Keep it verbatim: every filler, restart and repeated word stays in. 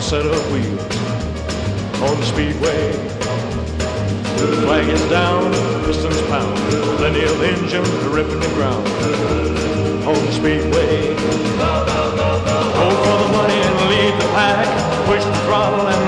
set of wheels on the speedway. The flag is down, pistons pound, millennial engine ripping the ground on the speedway. Go for the money and lead the pack, push the throttle and